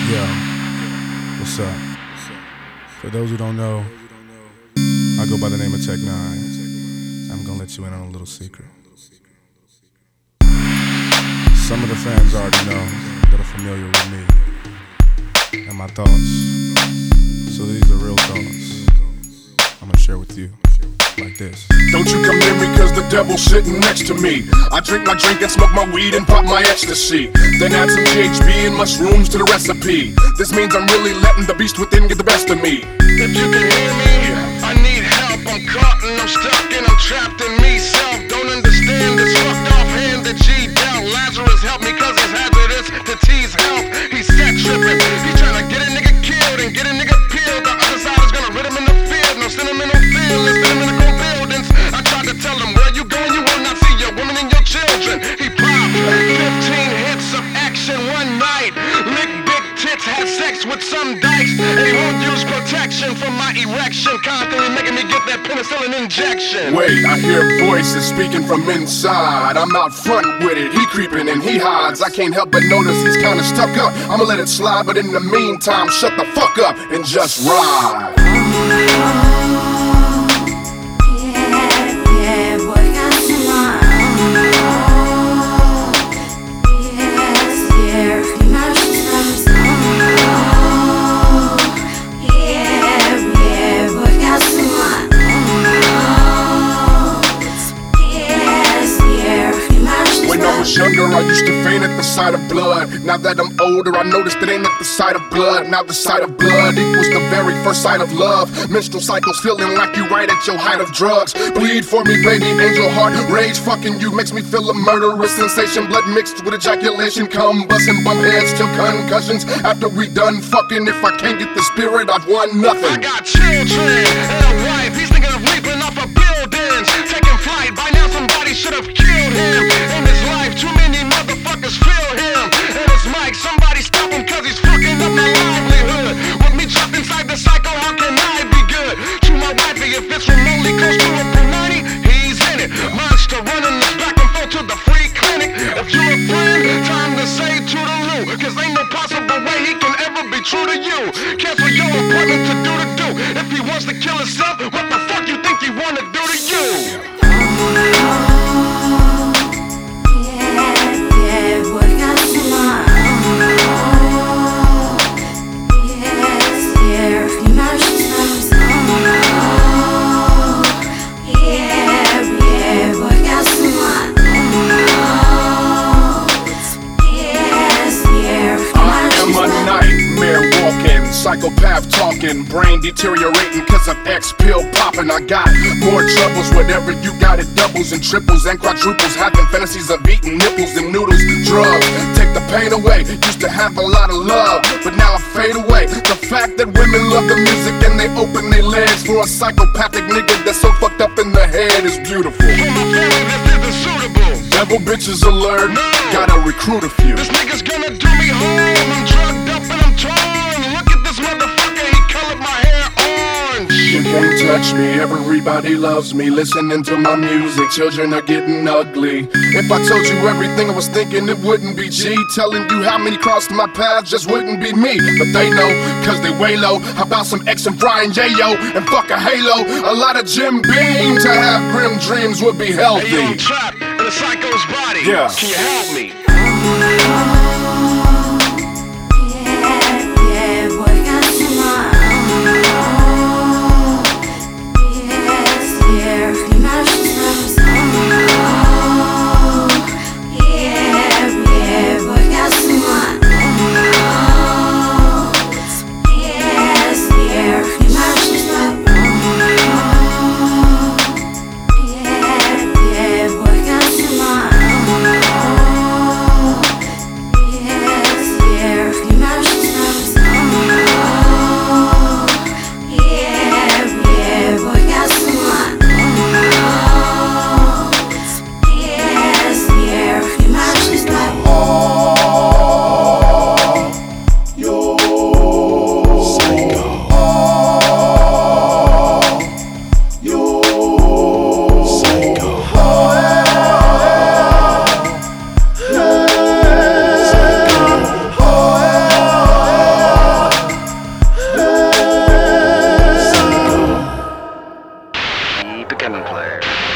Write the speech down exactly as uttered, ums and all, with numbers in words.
Yo, what's up? For those who don't know, I go by the name of Tech Nine. I'm gonna let you in on a little secret. Some of the fans already know that are familiar with me and my thoughts. So these are real thoughts I'm gonna share with you. Like this. Don't you come near me cause the devil's sitting next to me. I drink my drink and smoke my weed and pop my ecstasy. Then add some G H B and mushrooms to the recipe. This means I'm really letting the beast within get the best of me. If you can hear me, I need help. I'm caught and I'm stuck and I'm trapped in me. Self don't understand this fucked off hand that G dealt. Lazarus help me cause it's hazardous to T's health. He's set tripping. He's trying to get a nigga killed and get a nigga peeled. The other side is gonna rid him in the field. No sentimental feelings, sentimental buildings. I tried to tell him where you going, you will not see your women and your children. He popped fifteen hits of action one night. Lick big tits, had sex with some dykes. They won't use protection for my erection, constantly making me get that penicillin injection. Wait, I hear voices speaking from inside. I'm out front with it, he creeping and he hides. I can't help but notice he's kinda stuck up. I'ma let it slide, but in the meantime, shut the fuck up and just ride. Younger, I used to faint at the sight of blood. Now that I'm older, I noticed it ain't at the sight of blood. Now the sight of blood equals the very first sight of love. Menstrual cycles feeling like you right at your height of drugs. Bleed for me, baby, angel heart. Rage fucking you makes me feel a murderous sensation. Blood mixed with ejaculation, combustion, bump heads till concussions. After we done fucking, if I can't get the spirit, I've won nothing. I got children and a wife. He's thinking of leaping off of buildings, taking flight. By now somebody should have killed him in his life. Too many motherfuckers feel him and his mic. Somebody stop him cause he's fucking up my livelihood. With me trapped inside the cycle, how can I be good? To my wifey, if it's remotely close to a Punani, he's in it. Monster running us back and forth to the free clinic. If you're a friend, time to say toodaloo, cause ain't no possible way he can ever be true to you. Cancel your appointment to do the do. If he wants to kill himself, what the fuck you think he wanna do to you? Psychopath talking, brain deteriorating cause of X pill popping. I got more troubles, whatever you got, it doubles and triples and quadruples. Having fantasies of eating nipples and noodles. Drugs take the pain away. Used to have a lot of love, but now I fade away. The fact that women love the music and they open their legs for a psychopathic nigga that's so fucked up in the head is beautiful. For my family, this isn't suitable. Devil bitches alert, no. Gotta recruit a few. This nigga's gonna do me harm. I'm drugged up and I'm torn. Look at this motherfucker, he colored my hair orange. You can't touch me, everybody loves me. Listening to my music, children are getting ugly. If I told you everything I was thinking, it wouldn't be G. Telling you how many crossed my path just wouldn't be me. But they know, cause they way low. How about some X and Brian Yayo and fuck a halo? A lot of Jim Beam to have grim dreams would be healthy. Hey, yo, I'm trapped in a psycho's body. Yeah. Can you help me? Gunplay.